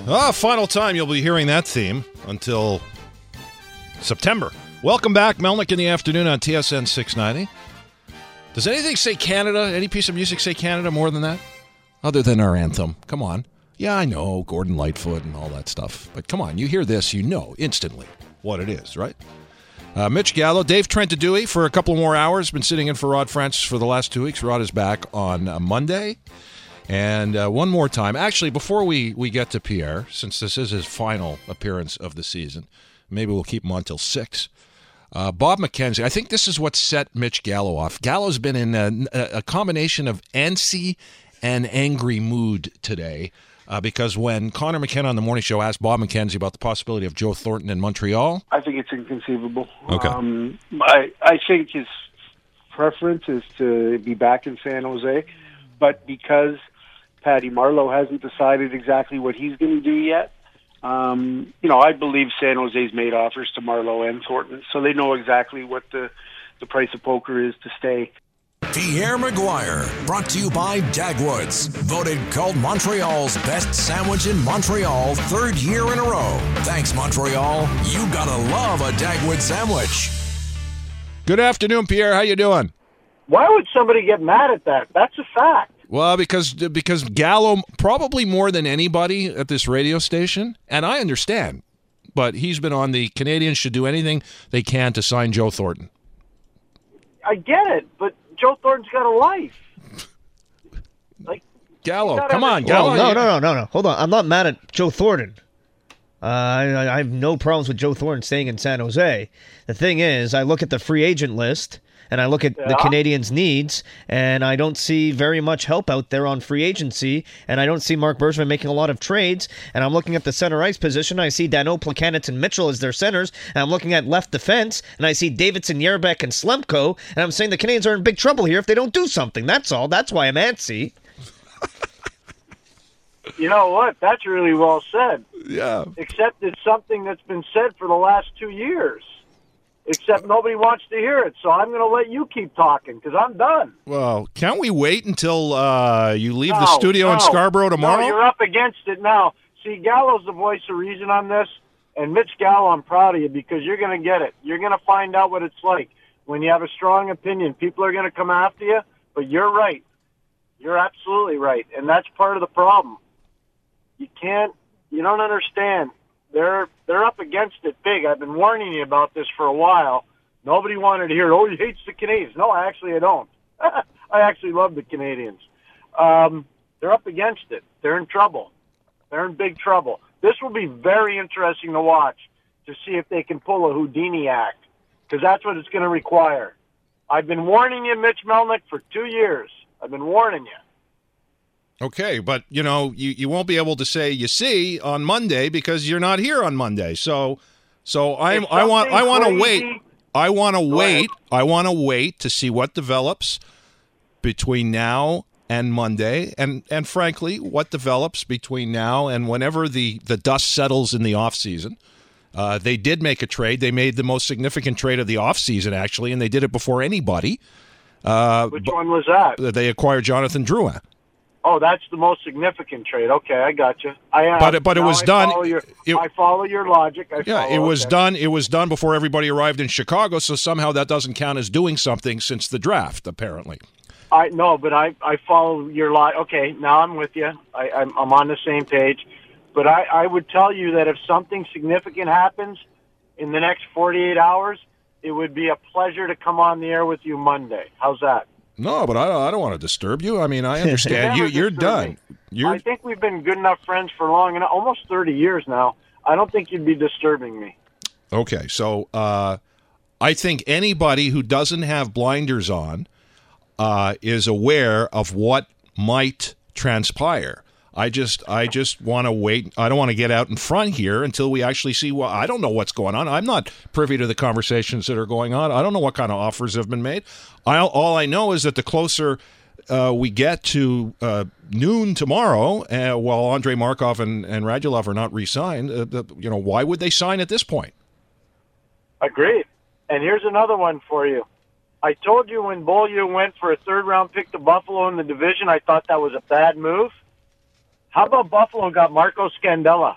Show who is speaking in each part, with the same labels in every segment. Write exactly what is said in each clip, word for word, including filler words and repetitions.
Speaker 1: Ah, final time you'll be hearing that theme until September. Welcome back, Melnick in the afternoon on T S N six ninety. Does anything say Canada? Any piece of music say Canada more than that? Other than our anthem. Come on. Yeah, I know, Gordon Lightfoot and all that stuff. But come on, you hear this, you know instantly what it is, right? Uh, Mitch Gallo, Dave Trentadue for a couple more hours. Been sitting in for Rod French for the last two weeks. Rod is back on uh, Monday. And uh, one more time, actually, before we, we get to Pierre, since this is his final appearance of the season, maybe we'll keep him on till six. Uh, Bob McKenzie, I think this is what set Mitch Gallo off. Gallo's been in a, a combination of antsy and angry mood today uh, because when Connor McKenna on the morning show asked Bob McKenzie about the possibility of Joe Thornton in Montreal.
Speaker 2: I think it's inconceivable.
Speaker 1: Okay.
Speaker 2: Um, I, I think his preference is to be back in San Jose, but because Patty Marleau hasn't decided exactly what he's going to do yet. Um, you know, I believe San Jose's made offers to Marleau and Thornton, so they know exactly what the, the price of poker is to stay.
Speaker 3: Pierre Maguire, brought to you by Dagwoods, voted called Montreal's best sandwich in Montreal third year in a row. Thanks, Montreal. You gotta love a Dagwood sandwich.
Speaker 1: Good afternoon, Pierre. How you doing?
Speaker 4: Why would somebody get mad at that? That's a fact.
Speaker 1: Well, because because Gallo, probably more than anybody at this radio station, and I understand, but he's been on the Canadians should do anything they can to sign Joe Thornton.
Speaker 4: I get it, but Joe Thornton's got a life. Like
Speaker 1: Gallo, come on, Gallo.
Speaker 5: Well, no, no, no, no, no. Hold on. I'm not mad at Joe Thornton. Uh, I, I have no problems with Joe Thornton staying in San Jose. The thing is, I look at the free agent list, and I look at
Speaker 4: Yeah.
Speaker 5: the Canadians' needs, and I don't see very much help out there on free agency, and I don't see Mark Bergevin making a lot of trades, and I'm looking at the center ice position. I see Dano, Plekanec, and Mitchell as their centers, and I'm looking at left defense, and I see Davidson, Yerbeck, and Slemko, and I'm saying the Canadians are in big trouble here if they don't do something. That's all. That's why I'm antsy.
Speaker 4: You know what? That's really well said.
Speaker 1: Yeah.
Speaker 4: Except it's something that's been said for the last two years. Except nobody wants to hear it, so I'm going to let you keep talking because I'm done.
Speaker 1: Well, can't we wait until uh, you leave
Speaker 4: No,
Speaker 1: the studio
Speaker 4: no,
Speaker 1: in Scarborough tomorrow?
Speaker 4: No, you're up against it now. See, Gallo's the voice of reason on this, and Mitch Gallo, I'm proud of you because you're going to get it. You're going to find out what it's like. When you have a strong opinion, people are going to come after you, but you're right. You're absolutely right, and that's part of the problem. You can't, you don't understand. They're they're up against it big. I've been warning you about this for a while. Nobody wanted to hear, oh, he hates the Canadians. No, actually, I don't. I actually love the Canadians. Um, they're up against it. They're in trouble. They're in big trouble. This will be very interesting to watch to see if they can pull a Houdini act, because that's what it's going to require. I've been warning you, Mitch Melnick, for two years. I've been warning you.
Speaker 1: Okay, but, you know, you, you won't be able to say you see on Monday because you're not here on Monday. So so I'm I want I want to wait. I want to wait. I want to wait to see what develops between now and Monday and and frankly, what develops between now and whenever the, the dust settles in the offseason. Uh, they did make a trade. They made the most significant trade of the offseason, actually, and they did it before anybody. Uh,
Speaker 4: Which one was that?
Speaker 1: They acquired Jonathan Drouin.
Speaker 4: Oh, that's the most significant trade. Okay, I got you. I am.
Speaker 1: But it- but it was
Speaker 4: I
Speaker 1: done-
Speaker 4: Follow your,
Speaker 1: it-
Speaker 4: I follow your logic. I
Speaker 1: Yeah,
Speaker 4: follow,
Speaker 1: it was
Speaker 4: okay.
Speaker 1: done. It was done before everybody arrived in Chicago, so somehow that doesn't count as doing something since the draft, apparently.
Speaker 4: I no, but I I follow your lot. Okay, now I'm with you. I, I'm I'm on the same page. But I, I would tell you that if something significant happens in the next forty-eight hours, it would be a pleasure to come on the air with you Monday. How's that?
Speaker 1: No, but I don't, I don't want to disturb you. I mean, I understand. you,
Speaker 4: Never
Speaker 1: you're
Speaker 4: disturb
Speaker 1: done.
Speaker 4: me.
Speaker 1: You're
Speaker 4: I think we've been good enough friends for long enough, almost thirty years now. I don't think you'd be disturbing me.
Speaker 1: okay. So uh, I think anybody who doesn't have blinders on uh, is aware of what might transpire. I just, I just want to wait. I don't want to get out in front here until we actually see. Well, I don't know what's going on. I'm not privy to the conversations that are going on. I don't know what kind of offers have been made. I, all I know is that the closer uh, we get to uh, noon tomorrow, uh, while Andrei Markov and, and Radulov are not re-signed, uh, the, you know, why would they sign at this point?
Speaker 4: Agreed. And here's another one for you. I told you when Beaulieu went for a third-round pick to Buffalo in the division, I thought that was a bad move. How about Buffalo got Marco Scandella?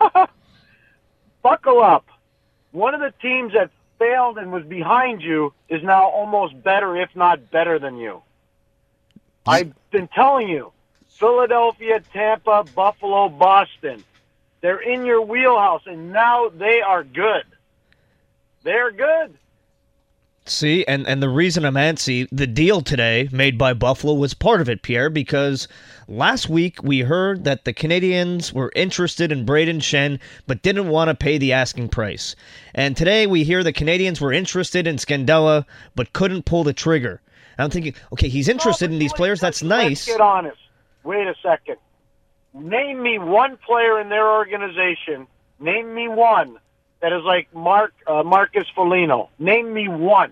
Speaker 4: Buckle up. One of the teams that failed and was behind you is now almost better, if not better than you. I've been telling you, Philadelphia, Tampa, Buffalo, Boston, they're in your wheelhouse, and now they are good. They're good.
Speaker 5: See, and, and the reason I'm antsy, the deal today made by Buffalo was part of it, Pierre, because last week we heard that the Canadiens were interested in Braden Schenn but didn't want to pay the asking price. And today we hear the Canadiens were interested in Scandella but couldn't pull the trigger. And I'm thinking, okay, he's interested
Speaker 4: no,
Speaker 5: in these players, that's nice.
Speaker 4: Let's get honest. Wait a second. Name me one player in their organization, name me one, that is like Mark uh, Marcus Foligno. Name me one.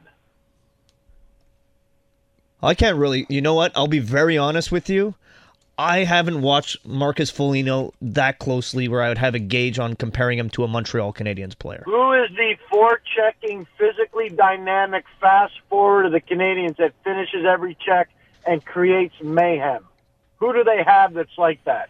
Speaker 5: I can't really. You know what? I'll be very honest with you. I haven't watched Marcus Foligno that closely where I would have a gauge on comparing him to a Montreal Canadiens player.
Speaker 4: Who is the forechecking, physically dynamic, fast forward of the Canadiens that finishes every check and creates mayhem? Who do they have that's like that?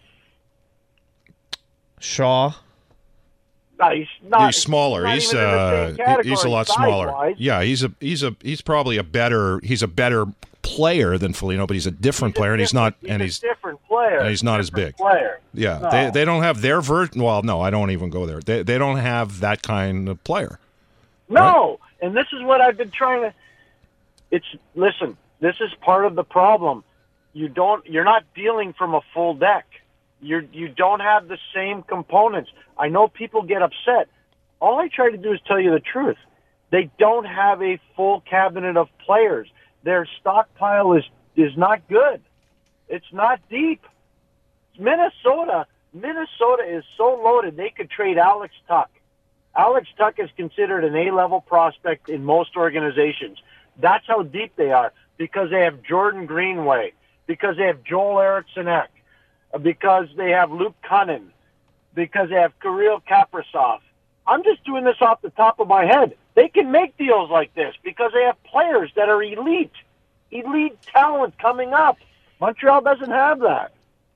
Speaker 5: Shaw.
Speaker 4: No, he's not.
Speaker 1: He's smaller.
Speaker 4: He's,
Speaker 1: He's uh, he's a lot smaller.
Speaker 4: Size-wise.
Speaker 1: Yeah, he's a he's a he's probably a better he's a better player than Foligno, but he's a different
Speaker 4: He's a
Speaker 1: player, and he's not
Speaker 4: he's
Speaker 1: and
Speaker 4: a
Speaker 1: he's
Speaker 4: different player.
Speaker 1: and he's not as
Speaker 4: Different
Speaker 1: big.
Speaker 4: Player.
Speaker 1: Yeah,
Speaker 4: No.
Speaker 1: they they don't have their version. Well, no, I don't even go there. They they don't have that kind of player.
Speaker 4: No, and this is what I've been trying to. It's listen. This is part of the problem. You don't. You're not dealing from a full deck. You you don't have the same components. I know people get upset. All I try to do is tell you the truth. They don't have a full cabinet of players. Their stockpile is is not good. It's not deep. Minnesota, Minnesota is so loaded they could trade Alex Tuck. Alex Tuck is considered an A-level prospect in most organizations. That's how deep they are because they have Jordan Greenway, because they have Joel Eriksson-Ek, because they have Luke Cunnin, because they have Kirill Kaprizov. I'm just doing this off the top of my head. They can make deals like this because they have players that are elite, elite talent coming up. Montreal doesn't have that.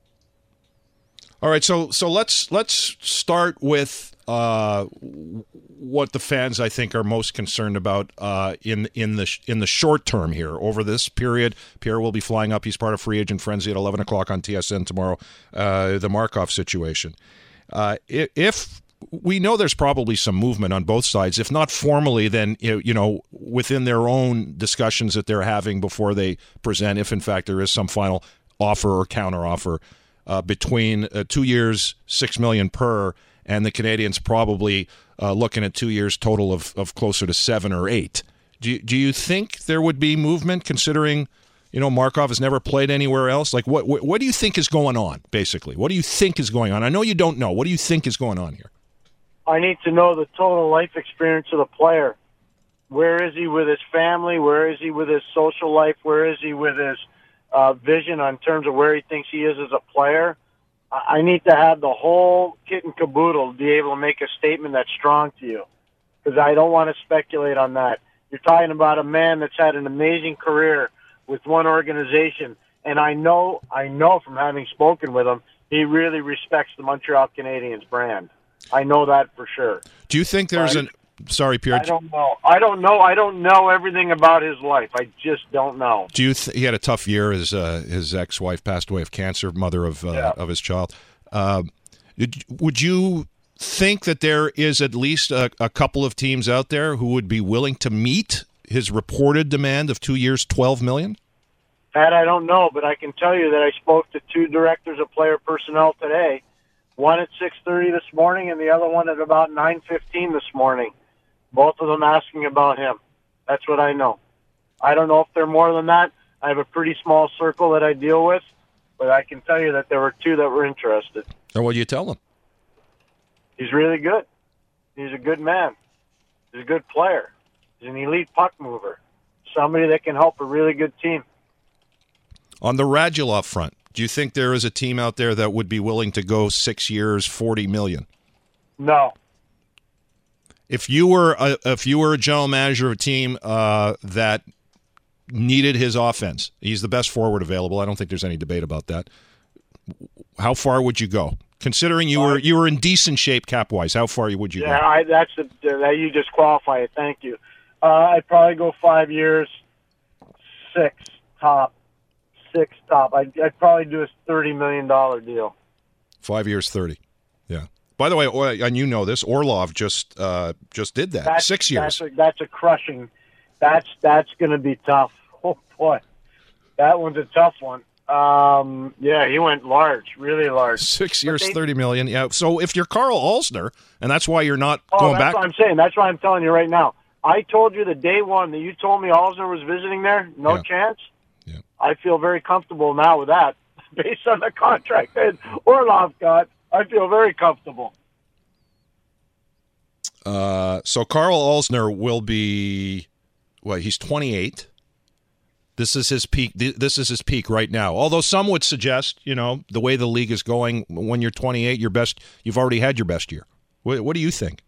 Speaker 1: All right, so so let's let's start with uh, what the fans I think are most concerned about uh, in in the in the short term here. Over this period, Pierre will be flying up. He's part of Free Agent Frenzy at eleven o'clock on T S N tomorrow. Uh, the Markov situation. Uh, if we know there's probably some movement on both sides, if not formally, then you know within their own discussions that they're having before they present, if in fact there is some final offer or counter offer uh, between uh, two years, six million per, and the Canadiens probably uh, looking at two years total of, of closer to seven or eight. Do you, do you think there would be movement considering? You know, Markov has never played anywhere else. Like, what, what what do you think is going on, basically? What do you think is going on? I know you don't know. What do you think is going on here?
Speaker 4: I need to know the total life experience of the player. Where is he with his family? Where is he with his social life? Where is he with his uh, vision in terms of where he thinks he is as a player? I, I need to have the whole kit and caboodle to be able to make a statement that's strong to you, because I don't want to speculate on that. You're talking about a man that's had an amazing career with one organization, and I know, I know from having spoken with him, he really respects the Montreal Canadiens brand. I know that for sure.
Speaker 1: Do you think there's
Speaker 4: right?
Speaker 1: an? Sorry, Pierre.
Speaker 4: I don't know. I don't know. I don't know everything about his life. I just don't know.
Speaker 1: Do you? Th- he had a tough year. His uh, his ex-wife passed away of cancer, mother of uh,
Speaker 4: Yeah.
Speaker 1: of his child. Uh, did, would you think that there is at least a, a couple of teams out there who would be willing to meet his reported demand of two years, twelve million?
Speaker 4: That I don't know, but I can tell you that I spoke to two directors of player personnel today. One at six thirty this morning, and the other one at about nine fifteen this morning. Both of them asking about him. That's what I know. I don't know if they're more than that. I have a pretty small circle that I deal with, but I can tell you that there were two that were interested.
Speaker 1: Or what do you tell them?
Speaker 4: He's really good. He's a good man. He's a good player. He's an elite puck mover. Somebody that can help a really good team.
Speaker 1: On the Radulov front, do you think there is a team out there that would be willing to go six years, forty million?
Speaker 4: No.
Speaker 1: If you were a, if you were a general manager of a team uh, that needed his offense, he's the best forward available. I don't think there's any debate about that. how far would you go? Considering you were you were in decent shape cap wise, how far would you
Speaker 4: yeah,
Speaker 1: go?
Speaker 4: I, that's the, that you just qualify it. Thank you. Uh, I'd probably go five years, six top, six top. I'd, I'd probably do a thirty million dollar deal.
Speaker 1: Five years, thirty. Yeah. By the way, and you know this, Orlov just uh, just did that.
Speaker 4: That's,
Speaker 1: Six years.
Speaker 4: That's a, that's a crushing. That's that's going to be tough. Oh boy, that one's a tough one. Um, yeah, he went large, really large.
Speaker 1: Six years,
Speaker 4: they,
Speaker 1: thirty million. Yeah. So if you're Carl Alsner, and that's why you're not
Speaker 4: oh,
Speaker 1: going
Speaker 4: that's
Speaker 1: back.
Speaker 4: what I'm saying. That's why I'm telling you right now. I told you the day one that you told me Alsner was visiting there. No
Speaker 1: Yeah.
Speaker 4: chance.
Speaker 1: Yeah.
Speaker 4: I feel very comfortable now with that, based on the contract that Orlov got. I feel very comfortable.
Speaker 1: Uh, so Carl Alsner will be, well, he's twenty-eight. This is his peak. This is his peak right now. Although some would suggest, you know, the way the league is going, when you're twenty-eight, your best, you've already had your best year. What, what do you think?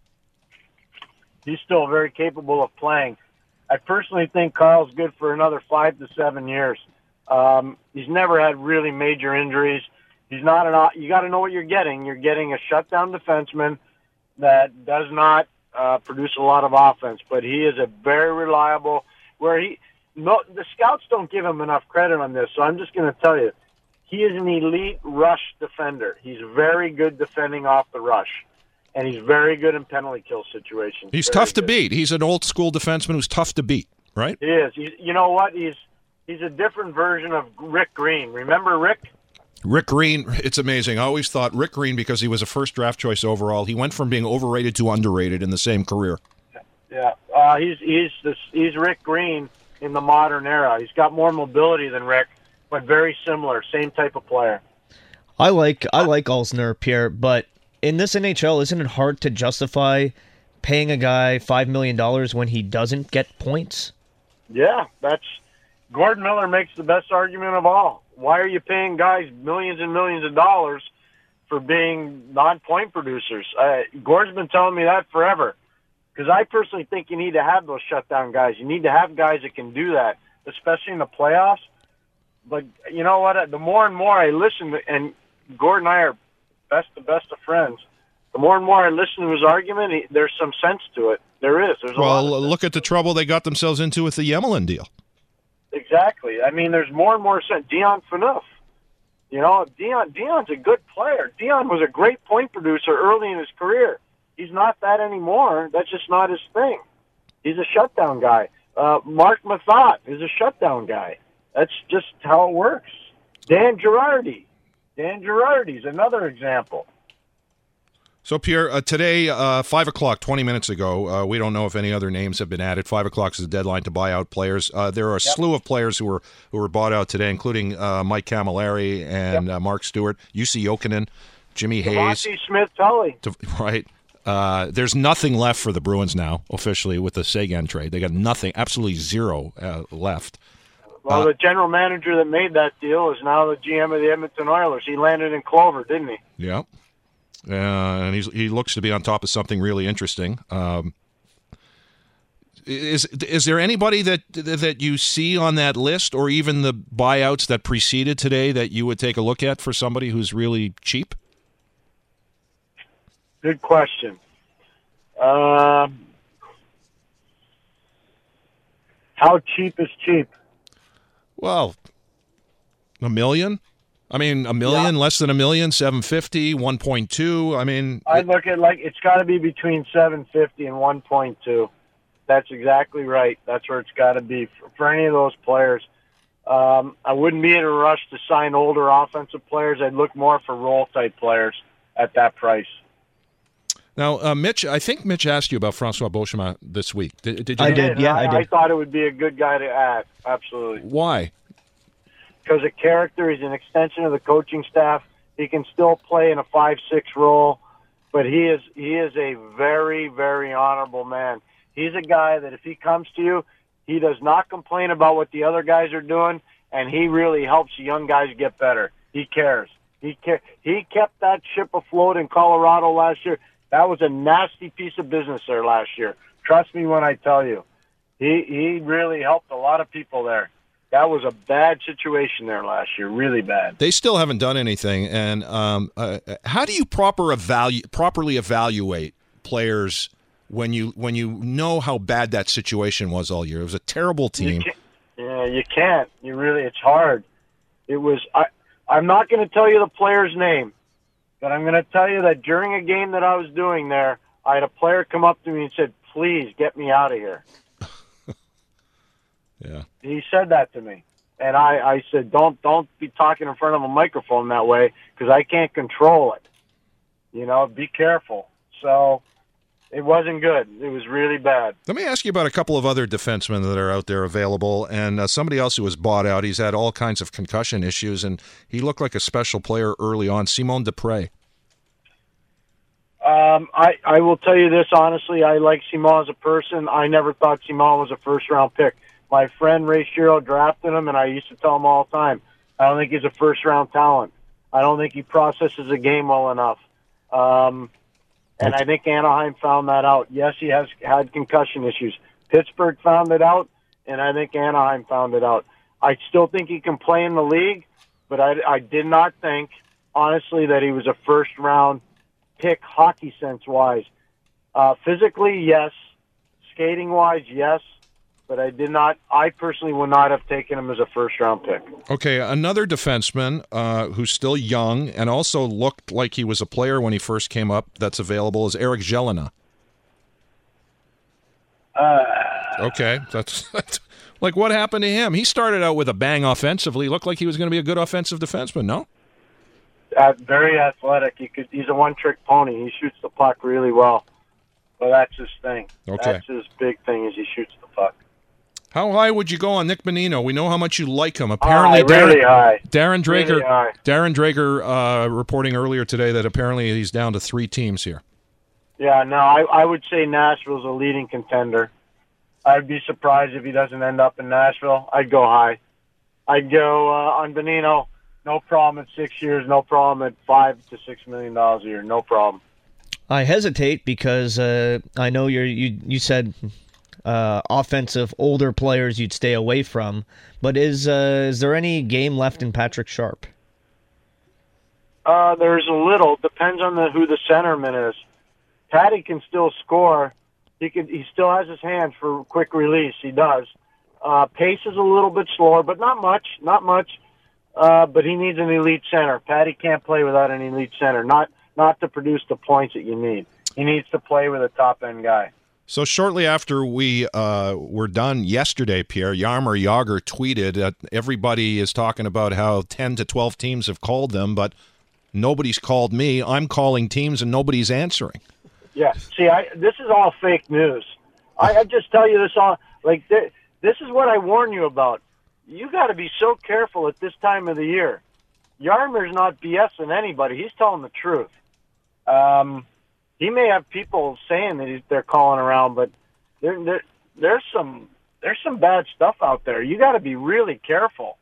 Speaker 4: He's still very capable of playing. I personally think Carl's good for another five to seven years. Um, he's never had really major injuries. He's not an. You got to know what you're getting. You're getting a shutdown defenseman that does not uh, produce a lot of offense, but he is a very reliable. Where he, no, the scouts don't give him enough credit on this. So I'm just going to tell you, he is an elite rush defender. He's very good defending off the rush, and he's very good in penalty kill situations.
Speaker 1: He's
Speaker 4: very
Speaker 1: tough to
Speaker 4: good.
Speaker 1: beat. He's an old school defenseman who's tough to beat, right?
Speaker 4: He is. He's, you know what? He's he's a different version of Rick Green. Remember Rick?
Speaker 1: Rick Green, it's amazing. I always thought Rick Green, because he was a first draft choice overall, he went from being overrated to underrated in the same career.
Speaker 4: Yeah, uh, he's he's this, he's Rick Green in the modern era. He's got more mobility than Rick, but very similar, same type of player.
Speaker 5: I like I like Alsner, Pierre, but in this N H L, isn't it hard to justify paying a guy five million dollars when he doesn't get points?
Speaker 4: Yeah, that's Gordon Miller makes the best argument of all. Why are you paying guys millions and millions of dollars for being non-point producers? Uh, Gordon's been telling me that forever. Because I personally think you need to have those shutdown guys. You need to have guys that can do that, especially in the playoffs. But you know what? The more and more I listen, to, and Gordon and I are best the best of friends, the more and more I listen to his argument, he, there's some sense to it. There is. There's a
Speaker 1: Well,
Speaker 4: lot of
Speaker 1: look at the trouble they got themselves into with the Yemelin deal.
Speaker 4: Exactly. I mean, there's more and more sense. Dion Phaneuf. You know, Dion. Dion's a good player. Dion was a great point producer early in his career. He's not that anymore. That's just not his thing. He's a shutdown guy. Uh, Mark Mathot is a shutdown guy. That's just how it works. Dan Girardi. Dan Girardi's another example.
Speaker 1: So, Pierre, uh, today, uh, five o'clock, twenty minutes ago, uh, we don't know if any other names have been added. five o'clock is the deadline to buy out players. Uh, there are a yep. slew of players who were who were bought out today, including uh, Mike Camilleri and yep. uh, Mark Stewart, Jussi Jokinen, Jimmy Hayes.
Speaker 4: Smith-Tully.
Speaker 1: Right. Uh, there's nothing left for the Bruins now, officially, with the Sagan trade. They got nothing, absolutely zero uh, left.
Speaker 4: Well,
Speaker 1: uh,
Speaker 4: the general manager that made that deal is now the G M of the Edmonton Oilers. He landed in Clover, didn't he?
Speaker 1: Yeah. Uh, and he's, he looks to be on top of something really interesting. Um, is is there anybody that that you see on that list, or even the buyouts that preceded today, that you would take a look at for somebody who's really cheap?
Speaker 4: Good question. Um, how cheap is cheap?
Speaker 1: Well, a million. I mean, a million, yeah. less than a million, seven fifty, one point two. I mean,
Speaker 4: I look at like it's got to be between seven fifty and one point two. That's exactly right. That's where it's got to be for, for any of those players. Um, I wouldn't be in a rush to sign older offensive players. I'd look more for role type players at that price.
Speaker 1: Now, uh, Mitch, I think Mitch asked you about Francois Beauchemin this week. Did, did you?
Speaker 5: I
Speaker 1: know?
Speaker 5: did. Yeah, I, I did.
Speaker 4: I thought it would be a good guy to add. Absolutely.
Speaker 1: Why?
Speaker 4: Because a character, he's an extension of the coaching staff. He can still play in a five six role, but he is he is a very, very honorable man. He's a guy that if he comes to you, he does not complain about what the other guys are doing, and he really helps the young guys get better. He cares. He care. He kept that ship afloat in Colorado last year. That was a nasty piece of business there last year. Trust me when I tell you. He he really helped a lot of people there. That was a bad situation there last year, really bad.
Speaker 1: They still haven't done anything. And um, uh, how do you proper evalu- properly evaluate players when you when you know how bad that situation was all year? It was a terrible team.
Speaker 4: You yeah, you can't. You really, it's hard. It was. I, I'm not going to tell you the player's name, but I'm going to tell you that during a game that I was doing there, I had a player come up to me and said, "Please get me out of here."
Speaker 1: Yeah.
Speaker 4: He said that to me, and I, I said, "Don't don't be talking in front of a microphone that way because I can't control it. You know, be careful." So it wasn't good. It was really bad.
Speaker 1: Let me ask you about a couple of other defensemen that are out there available, and uh, somebody else who was bought out. He's had all kinds of concussion issues, and he looked like a special player early on. Simon Desprez.
Speaker 4: Um, I, I will tell you this honestly. I like Simon as a person. I never thought Simon was a first-round pick. My friend Ray Shiro drafted him, and I used to tell him all the time, I don't think he's a first-round talent. I don't think he processes the game well enough. Um, and I think Anaheim found that out. Yes, he has had concussion issues. Pittsburgh found it out, and I think Anaheim found it out. I still think he can play in the league, but I, I did not think, honestly, that he was a first-round pick hockey sense-wise. Uh, physically, yes. Skating-wise, yes. But I did not. I personally would not have taken him as a first-round pick.
Speaker 1: Okay, another defenseman uh, who's still young and also looked like he was a player when he first came up that's available is Eric Jelena.
Speaker 4: Uh,
Speaker 1: okay, that's, that's like what happened to him? He started out with a bang offensively. Looked like he was going to be a good offensive defenseman. No.
Speaker 4: Uh, very athletic. He could. He's a one-trick pony. He shoots the puck really well. But that's his thing.
Speaker 1: Okay.
Speaker 4: That's his big thing is he shoots the puck.
Speaker 1: How high would you go on Nick Bonino? We know how much you like him. Apparently,
Speaker 4: high, really
Speaker 1: Darren,
Speaker 4: high.
Speaker 1: Darren Drager,
Speaker 4: really high.
Speaker 1: Darren Drager, uh, reporting earlier today that apparently he's down to three teams here.
Speaker 4: Yeah, no, I, I would say Nashville's a leading contender. I'd be surprised if he doesn't end up in Nashville. I'd go high. I'd go uh, on Bonino. No problem at six years. No problem at five to six million dollars a year. No problem.
Speaker 5: I hesitate because uh, I know you're, you you said. Uh, offensive older players you'd stay away from, but is uh, is there any game left in Patrick Sharp?
Speaker 4: Uh, there's a little. Depends on the who the centerman is. Patty can still score. He could. He still has his hands for quick release. He does. Uh, pace is a little bit slower, but not much. Not much. Uh, but he needs an elite center. Patty can't play without an elite center. Not not to produce the points that you need. He needs to play with a top end guy.
Speaker 1: So shortly after we uh, were done yesterday, Pierre, Jaromir Jagr tweeted that everybody is talking about how ten to twelve teams have called them, but nobody's called me. I'm calling teams and nobody's answering.
Speaker 4: Yeah, see, I, this is all fake news. I, I just tell you this all, like, th- this is what I warn you about. You got to be so careful at this time of the year. Yarmir's not BSing anybody. He's telling the truth. Um... He may have people saying that he's, they're calling around, but there, there, there's some there's some bad stuff out there. You got to be really careful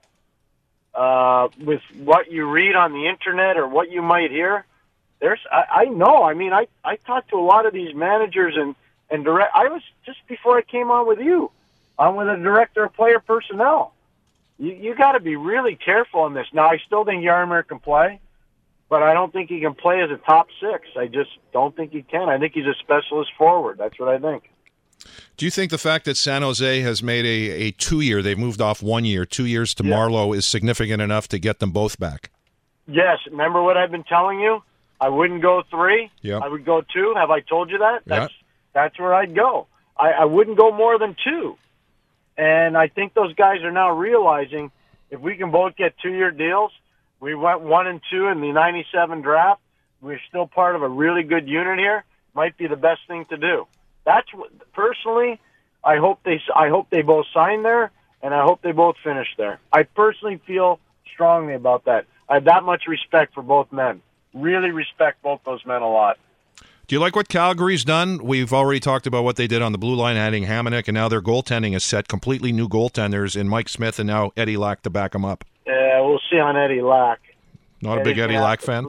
Speaker 4: uh, with what you read on the internet or what you might hear. There's I, I know. I mean, I, I talked to a lot of these managers and and direct. I was just before I came on with you. I'm with a director of player personnel. You you got to be really careful on this. Now, I still think Jaromir can play. But I don't think he can play as a top six. I just don't think he can. I think he's a specialist forward. That's what I think.
Speaker 1: Do you think the fact that San Jose has made a, a two-year, they've moved off one year, two years to yeah. Marleau, is significant enough to get them both back?
Speaker 4: Yes. Remember what I've been telling you? I wouldn't go three.
Speaker 1: Yep.
Speaker 4: I would go two. Have I told you that? That's,
Speaker 1: yep.
Speaker 4: that's where I'd go. I, I wouldn't go more than two. And I think those guys are now realizing if we can both get two-year deals, we went one and two in the ninety-seven draft. We're still part of a really good unit here. Might be the best thing to do. That's what, personally, I hope they. I hope they both sign there, and I hope they both finish there. I personally feel strongly about that. I have that much respect for both men. Really respect both those men a lot.
Speaker 1: Do you like what Calgary's done? We've already talked about what they did on the blue line, adding Hamonic, and now their goaltending is set. Completely new goaltenders in Mike Smith and now Eddie Lack to back them up.
Speaker 4: Yeah, we'll see on Eddie Lack.
Speaker 1: Not a big Eddie Lack fan?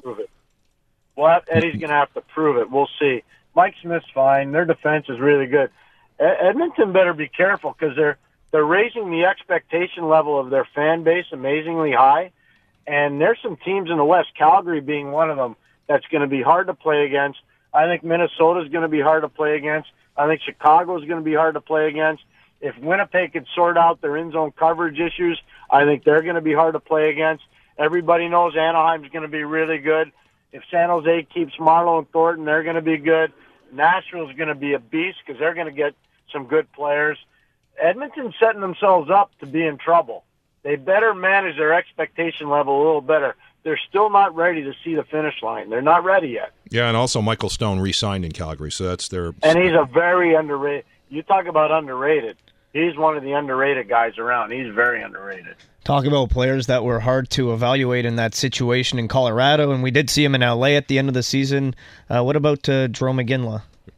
Speaker 4: Well, Eddie's going to have to prove it. We'll see. Mike Smith's fine. Their defense is really good. Edmonton better be careful because they're they're raising the expectation level of their fan base amazingly high. And there's some teams in the West, Calgary being one of them, that's going to be hard to play against. I think Minnesota's going to be hard to play against. I think Chicago's going to be hard to play against. If Winnipeg could sort out their in-zone coverage issues, I think they're going to be hard to play against. Everybody knows Anaheim's going to be really good. If San Jose keeps Marleau and Thornton, they're going to be good. Nashville's going to be a beast because they're going to get some good players. Edmonton's setting themselves up to be in trouble. They better manage their expectation level a little better. They're still not ready to see the finish line. They're not ready yet.
Speaker 1: Yeah, and also Michael Stone re-signed in Calgary, so that's their...
Speaker 4: And he's a very underrated... You talk about underrated. He's one of the underrated guys around. He's very underrated.
Speaker 5: Talk about players that were hard to evaluate in that situation in Colorado, and we did see him in L A at the end of the season. Uh, what about uh, Jarome Iginla?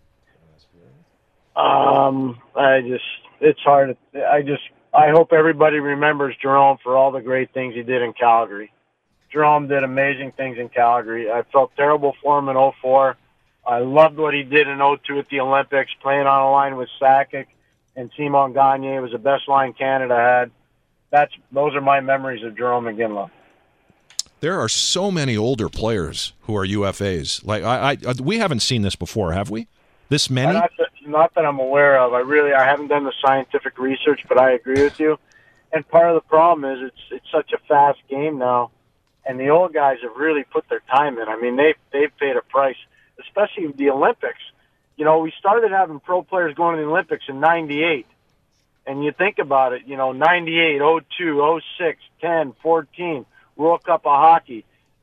Speaker 4: Um, I just... It's hard. To, I just... I hope everybody remembers Jarome for all the great things he did in Calgary. Jarome did amazing things in Calgary. I felt terrible for him in oh four. I loved what he did in oh two at the Olympics, playing on a line with Sakic and Simon Gagne. It was the best line Canada had. That's Those are my memories of Jarome Iginla.
Speaker 1: There are so many older players who are U F As. Like I, I we haven't seen this before, have we? This many?
Speaker 4: Not that, not that I'm aware of. I really I haven't done the scientific research, but I agree with you. And part of the problem is it's it's such a fast game now. And the old guys have really put their time in. I mean, they've, they've paid a price, especially the Olympics. You know, we started having pro players going to the Olympics in ninety-eight. And you think about it, you know, ninety-eight, oh two, oh six, ten, fourteen, World Cup of Hockey.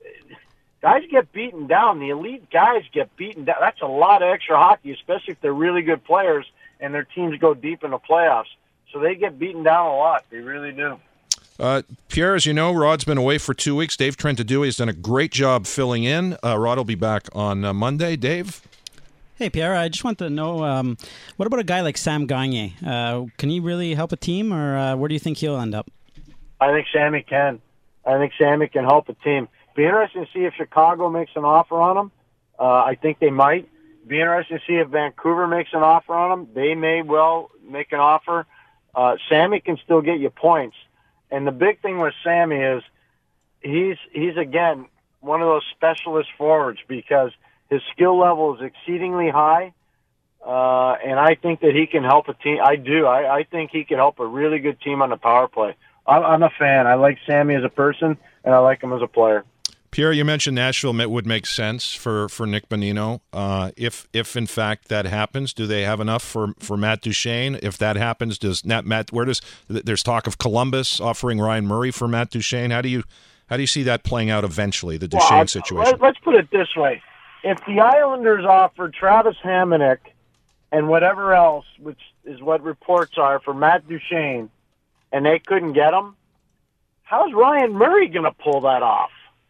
Speaker 4: Guys get beaten down. The elite guys get beaten down. That's a lot of extra hockey, especially if they're really good players and their teams go deep in the playoffs. So they get beaten down a lot. They really do.
Speaker 1: Uh, Pierre, as you know, Rod's been away for two weeks. Dave Trentadue has done a great job filling in. Uh, Rod will be back on uh, Monday. Dave?
Speaker 6: Hey, Pierre, I just want to know, um, what about a guy like Sam Gagne? Uh, can he really help a team, or uh, where do you think he'll end up?
Speaker 4: I think Sammy can. I think Sammy can help a team. Be interesting to see if Chicago makes an offer on him. Uh, I think they might. Be interesting to see if Vancouver makes an offer on him. They may well make an offer. Uh, Sammy can still get you points. And the big thing with Sammy is he's, he's again, one of those specialist forwards because his skill level is exceedingly high, uh, and I think that he can help a team. I do. I, I think he can help a really good team on the power play. I'm, I'm a fan. I like Sammy as a person, and I like him as a player.
Speaker 1: Pierre, you mentioned Nashville would make sense for, for Nick Bonino. Uh, if if in fact that happens, do they have enough for, for Matt Duchene? If that happens, does Matt, Matt where does there's talk of Columbus offering Ryan Murray for Matt Duchene? How do you how do you see that playing out eventually? The Duchene
Speaker 4: well,
Speaker 1: situation.
Speaker 4: Let's put it this way: if the Islanders offered Travis Hamonic and whatever else, which is what reports are for Matt Duchene, and they couldn't get him, how's Ryan Murray going to pull that off?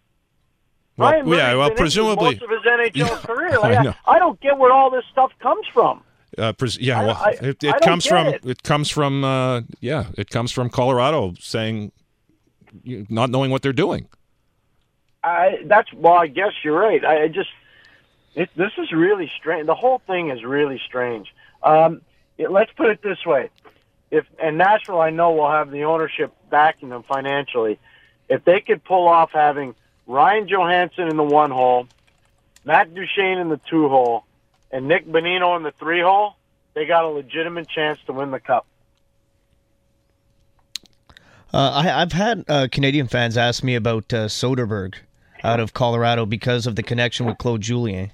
Speaker 1: Well,
Speaker 4: Ryan Murray's
Speaker 1: yeah, well,
Speaker 4: been
Speaker 1: presumably
Speaker 4: most of his N H L
Speaker 1: yeah,
Speaker 4: career. Like,
Speaker 1: I, know.
Speaker 4: I, I don't get where all this stuff comes from.
Speaker 1: Uh, pres- yeah,
Speaker 4: I-
Speaker 1: well,
Speaker 4: I-
Speaker 1: it,
Speaker 4: I
Speaker 1: it
Speaker 4: don't
Speaker 1: comes
Speaker 4: get
Speaker 1: from
Speaker 4: it.
Speaker 1: it comes from uh, yeah, it comes from Colorado saying you- not knowing what they're doing.
Speaker 4: I that's well, I guess you're right. I, I just it, this is really strange. The whole thing is really strange. Um, it, let's put it this way: if and Nashville, I know will have the ownership backing them financially. If they could pull off having Ryan Johansson in the one hole, Matt Duchene in the two hole, and Nick Bonino in the three hole, they got a legitimate chance to win the cup.
Speaker 5: Uh, I, I've had uh, Canadian fans ask me about uh, Soderberg out of Colorado because of the connection with Claude Julien.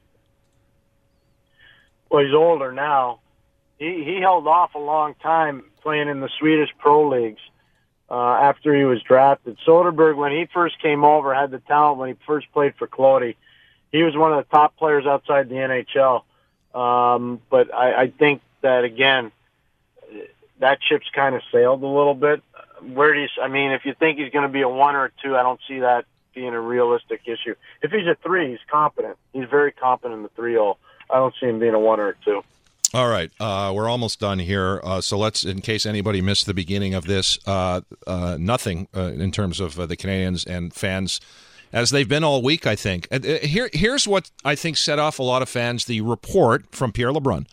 Speaker 4: Well, he's older now. He he held off a long time playing in the Swedish pro leagues uh, after he was drafted. Soderberg, when he first came over, had the talent when he first played for Claude. He was one of the top players outside the N H L. Um, but I, I think that, again, that ship's kind of sailed a little bit. Where do you, I mean, if you think he's going to be a one or a two, I don't see that being a realistic issue. If he's a three, he's competent. He's very competent in the three-hole. I don't see him being a one or a two.
Speaker 1: All right, uh, we're almost done here. Uh, so let's, in case anybody missed the beginning of this, uh, uh, nothing uh, in terms of uh, the Canadians and fans, as they've been all week, I think. Uh, here, here's what I think set off a lot of fans, the report from Pierre LeBrun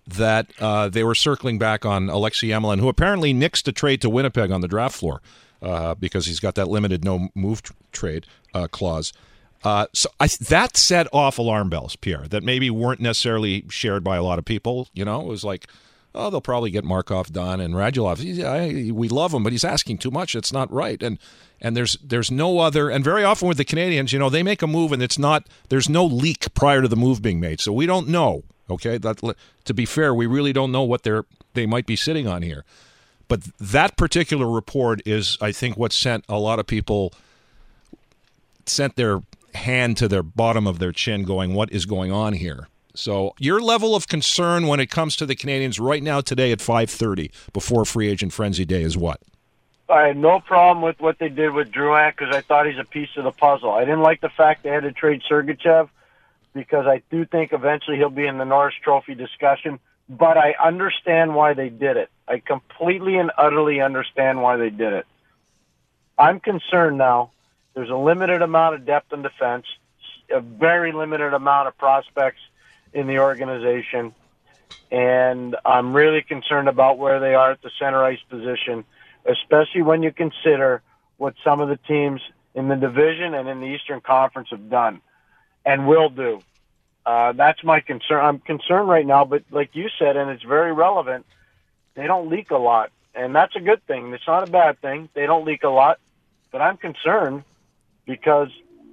Speaker 1: that uh, they were circling back on Alexei Emelin, who apparently nixed a trade to Winnipeg on the draft floor uh, because he's got that limited no-move t- trade uh, clause. Uh, so I, that set off alarm bells, Pierre, that maybe weren't necessarily shared by a lot of people. You know, it was like, oh, they'll probably get Markov done, and Radulov, he's, I, we love him, but he's asking too much. It's not right. And and there's there's no other, and very often with the Canadians, you know, they make a move, and it's not, there's no leak prior to the move being made. So we don't know, okay? That, to be fair, we really don't know what they're they might be sitting on here. But that particular report is, I think, what sent a lot of people, sent their hand to their bottom of their chin going, what is going on here? So your level of concern when it comes to the Canadians right now today at five thirty before free agent frenzy day is what?
Speaker 4: I had no problem with what they did with Drouin because I thought he's a piece of the puzzle. I didn't like the fact they had to trade Sergachev because I do think eventually he'll be in the Norris Trophy discussion, but I understand why they did it. I completely and utterly understand why they did it. I'm concerned now. There's a limited amount of depth in defense, a very limited amount of prospects in the organization, and I'm really concerned about where they are at the center ice position, especially when you consider what some of the teams in the division and in the Eastern Conference have done and will do. Uh, that's my concern. I'm concerned right now, but like you said, and it's very relevant, they don't leak a lot, and that's a good thing. It's not a bad thing. They don't leak a lot, but I'm concerned because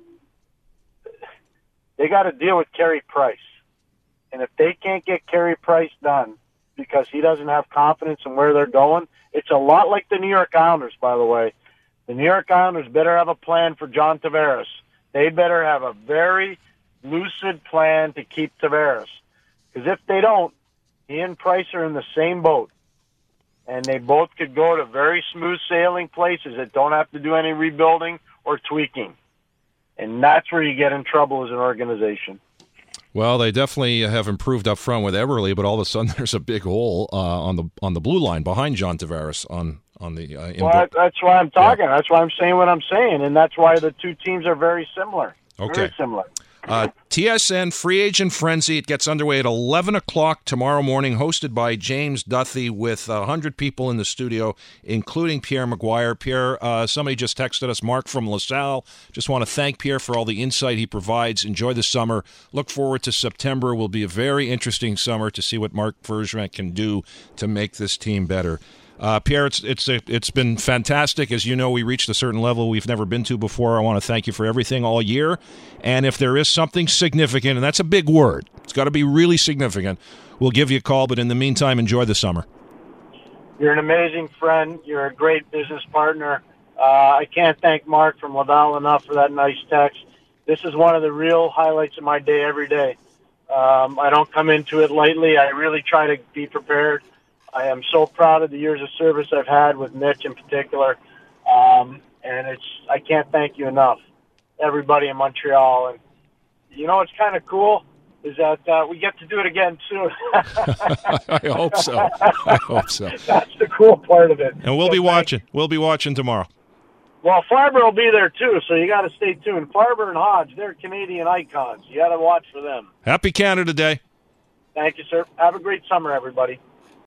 Speaker 4: they got to deal with Carey Price. And if they can't get Carey Price done because he doesn't have confidence in where they're going, it's a lot like the New York Islanders, by the way. The New York Islanders better have a plan for John Tavares. They better have a very lucid plan to keep Tavares. Because if they don't, he and Price are in the same boat. And they both could go to very smooth sailing places that don't have to do any rebuilding or tweaking. And that's where you get in trouble as an organization.
Speaker 1: Well, they definitely have improved up front with Eberle, but all of a sudden there's a big hole uh, on the on the blue line behind John Tavares on on the. Uh,
Speaker 4: well, that, that's why I'm talking. Yeah. That's why I'm saying what I'm saying, and that's why the two teams are very similar.
Speaker 1: Okay,
Speaker 4: very similar.
Speaker 1: Uh, T S N Free Agent Frenzy. It gets underway at eleven o'clock tomorrow morning, hosted by James Duthie with one hundred people in the studio, including Pierre McGuire. Pierre, uh, somebody just texted us, Mark from LaSalle. Just want to thank Pierre for all the insight he provides. Enjoy the summer. Look forward to September. Will be a very interesting summer to see what Marc Bergevin can do to make this team better. Uh, Pierre, it's it's a, it's been fantastic. As you know, we reached a certain level we've never been to before. I want to thank you for everything all year. And if there is something significant, and that's a big word, it's got to be really significant, we'll give you a call. But in the meantime, enjoy the summer.
Speaker 4: You're an amazing friend. You're a great business partner. Uh, I can't thank Mark from Laval enough for that nice text. This is one of the real highlights of my day every day. Um, I don't come into it lightly. I really try to be prepared. I am so proud of the years of service I've had with Mitch in particular, um, and it's I can't thank you enough, everybody in Montreal. And you know what's kind of cool is that uh, we get to do it again soon.
Speaker 1: I hope so. I hope so.
Speaker 4: That's the cool part of it.
Speaker 1: And we'll
Speaker 4: so
Speaker 1: be watching. We'll be watching tomorrow.
Speaker 4: Well, Farber will be there too, so you got to stay tuned. Farber and Hodge, they're Canadian icons. You got to watch for them.
Speaker 1: Happy Canada Day.
Speaker 4: Thank you, sir. Have a great summer, everybody.